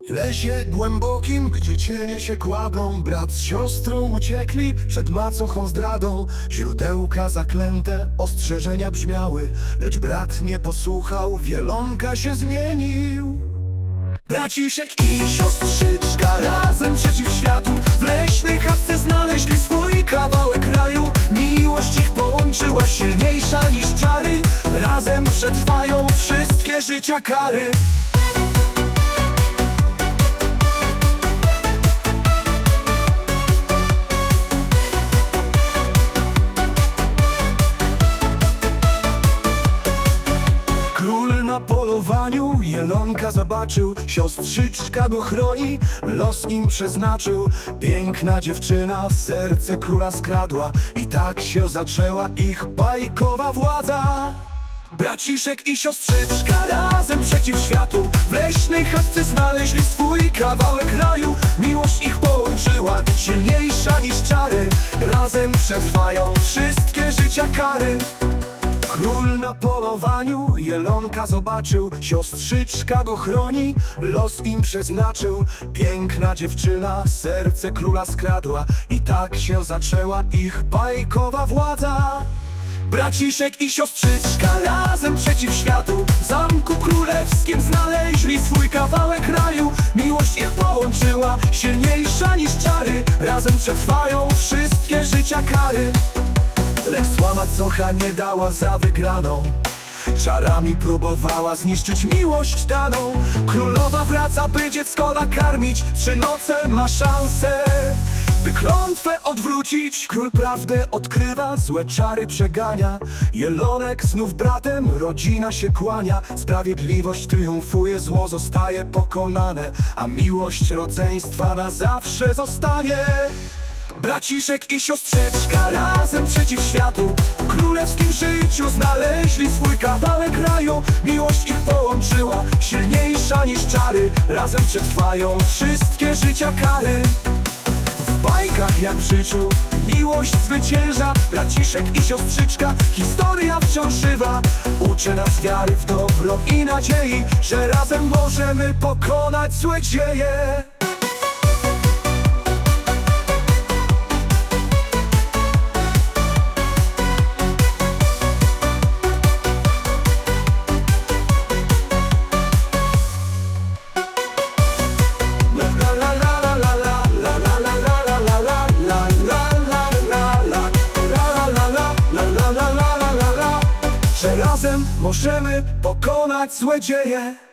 W lesie głębokim, gdzie cienie się kładą, brat z siostrą uciekli przed macochą zdradą. Źródełka zaklęte, ostrzeżenia brzmiały, lecz brat nie posłuchał, Wielonka się zmienił. Braciszek i siostrzyczka razem przeciw światu w leśnej chatce znaleźli swój kawałek raju. Miłość ich połączyła, silniejsza niż czary. Razem przetrwają wszystkie życia kary. Król na polowaniu Jelonka zobaczył, siostrzyczka go chroni, los im przeznaczył. Piękna dziewczyna serce króla skradła i tak się zaczęła ich bajkowa władza. Braciszek i siostrzyczka razem przeciw światu w leśnej chatce znaleźli swój kawałek raju. Miłość ich połączyła, silniejsza niż czary. Razem przetrwają wszystkie życia kary. Król na polowaniu Jelonka zobaczył, siostrzyczka go chroni, los im przeznaczył. Piękna dziewczyna serce króla skradła i tak się zaczęła ich bajkowa władza. Braciszek i siostrzyczka razem przeciw światu w zamku królewskim znaleźli swój kawałek raju. Miłość ich połączyła, silniejsza niż czary. Razem przetrwają wszystkie życia kary. Lecz zła macocha nie dała za wygraną, czarami próbowała zniszczyć miłość daną. Królowa wraca, by dziecko nakarmić, 3 noce ma szansę, by klątwę odwrócić. Król prawdę odkrywa, złe czary przegania. Jelonek znów bratem, rodzina się kłania. Sprawiedliwość triumfuje, zło zostaje pokonane, a miłość rodzeństwa na zawsze zostanie. Braciszek i siostrzyczka razem przeciw światu w królewskim życiu znaleźli swój kawałek raju. Miłość ich połączyła, silniejsza niż czary. Razem przetrwają wszystkie życia kary. W bajkach jak w życiu miłość zwycięża. Braciszek i siostrzyczka, historia wciąż żywa. Uczy nas wiary w dobro i nadziei, że razem możemy pokonać złe dzieje. Że razem możemy pokonać złe dzieje.